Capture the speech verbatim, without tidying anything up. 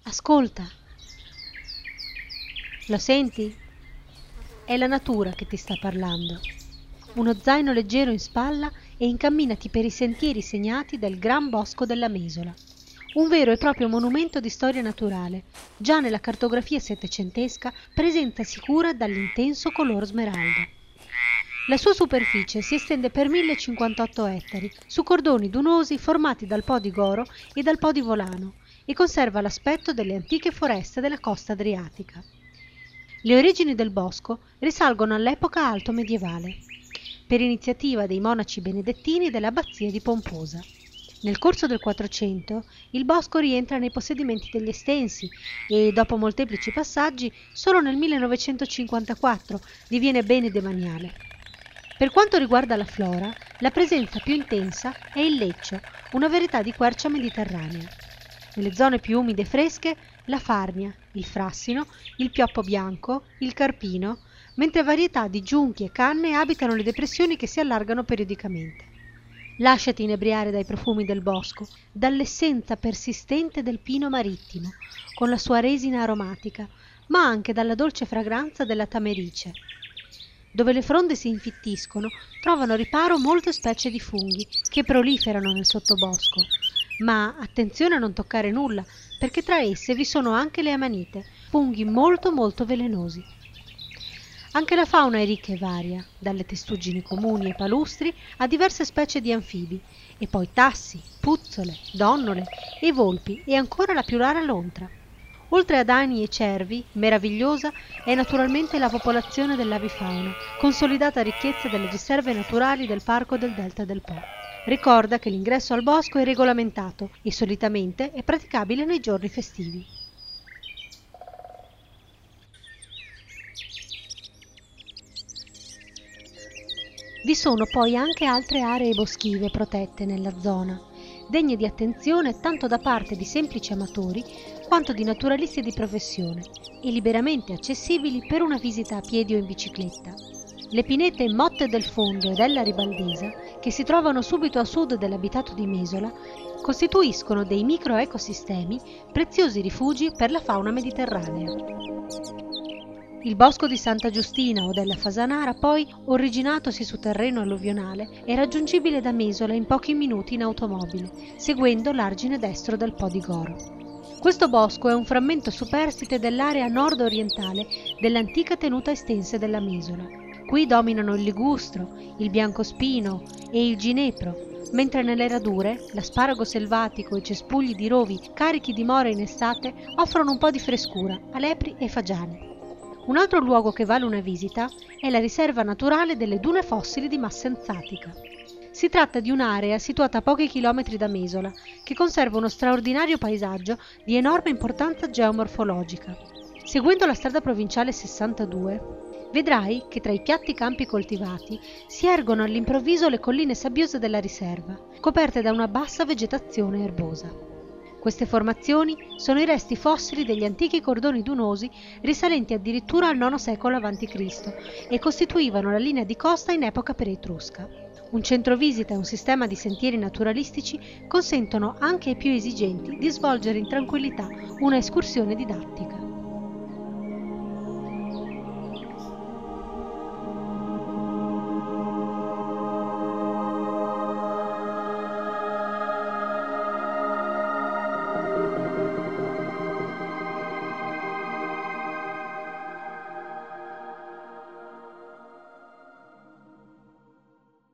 Ascolta, lo senti? È la natura che ti sta parlando. Uno zaino leggero in spalla e incamminati per i sentieri segnati dal gran bosco della Mesola. Un vero e proprio monumento di storia naturale, già nella cartografia settecentesca presenta sicura dall'intenso color smeraldo. La sua superficie si estende per mille cinquantotto ettari, su cordoni dunosi formati dal Po di Goro e dal Po di Volano, e conserva l'aspetto delle antiche foreste della costa adriatica. Le origini del bosco risalgono all'epoca alto medievale, per iniziativa dei monaci benedettini dell'abbazia di Pomposa. Nel corso del Quattrocento il bosco rientra nei possedimenti degli Estensi e, dopo molteplici passaggi, solo nel millenovecentocinquantaquattro diviene bene demaniale. Per quanto riguarda la flora, la presenza più intensa è il leccio, una varietà di quercia mediterranea. Nelle zone più umide e fresche, la farnia, il frassino, il pioppo bianco, il carpino, mentre varietà di giunchi e canne abitano le depressioni che si allargano periodicamente. Lasciati inebriare dai profumi del bosco, dall'essenza persistente del pino marittimo, con la sua resina aromatica, ma anche dalla dolce fragranza della tamerice. Dove le fronde si infittiscono, trovano riparo molte specie di funghi che proliferano nel sottobosco. Ma attenzione a non toccare nulla, perché tra esse vi sono anche le amanite, funghi molto molto velenosi. Anche la fauna è ricca e varia, dalle testuggini comuni e palustri a diverse specie di anfibi, e poi tassi, puzzole, donnole e volpi e ancora la più rara lontra. Oltre ad ani e cervi, meravigliosa è naturalmente la popolazione dell'avifauna, consolidata ricchezza delle riserve naturali del Parco del Delta del Po. Ricorda che l'ingresso al bosco è regolamentato e solitamente è praticabile nei giorni festivi. Vi sono poi anche altre aree boschive protette nella zona, degne di attenzione tanto da parte di semplici amatori quanto di naturalisti di professione e liberamente accessibili per una visita a piedi o in bicicletta. Le pinete Motte del Fondo e della Ribaldesa, che si trovano subito a sud dell'abitato di Mesola, costituiscono dei microecosistemi preziosi rifugi per la fauna mediterranea. Il bosco di Santa Giustina o della Fasanara, poi, originatosi su terreno alluvionale, è raggiungibile da Mesola in pochi minuti in automobile, seguendo l'argine destro del Po di Goro. Questo bosco è un frammento superstite dell'area nord-orientale dell'antica tenuta estense della Mesola. Qui dominano il ligustro, il biancospino e il ginepro, mentre nelle radure l'asparago selvatico e i cespugli di rovi carichi di more in estate offrono un po' di frescura a lepri e fagiani. Un altro luogo che vale una visita è la riserva naturale delle dune fossili di Massa Anzatica. Si tratta di un'area situata a pochi chilometri da Mesola, che conserva uno straordinario paesaggio di enorme importanza geomorfologica. Seguendo la strada provinciale sessantadue, vedrai che tra i piatti campi coltivati si ergono all'improvviso le colline sabbiose della riserva, coperte da una bassa vegetazione erbosa. Queste formazioni sono i resti fossili degli antichi cordoni dunosi risalenti addirittura al nono secolo avanti Cristo e costituivano la linea di costa in epoca pre-etrusca. Un centro visita e un sistema di sentieri naturalistici consentono anche ai più esigenti di svolgere in tranquillità una escursione didattica.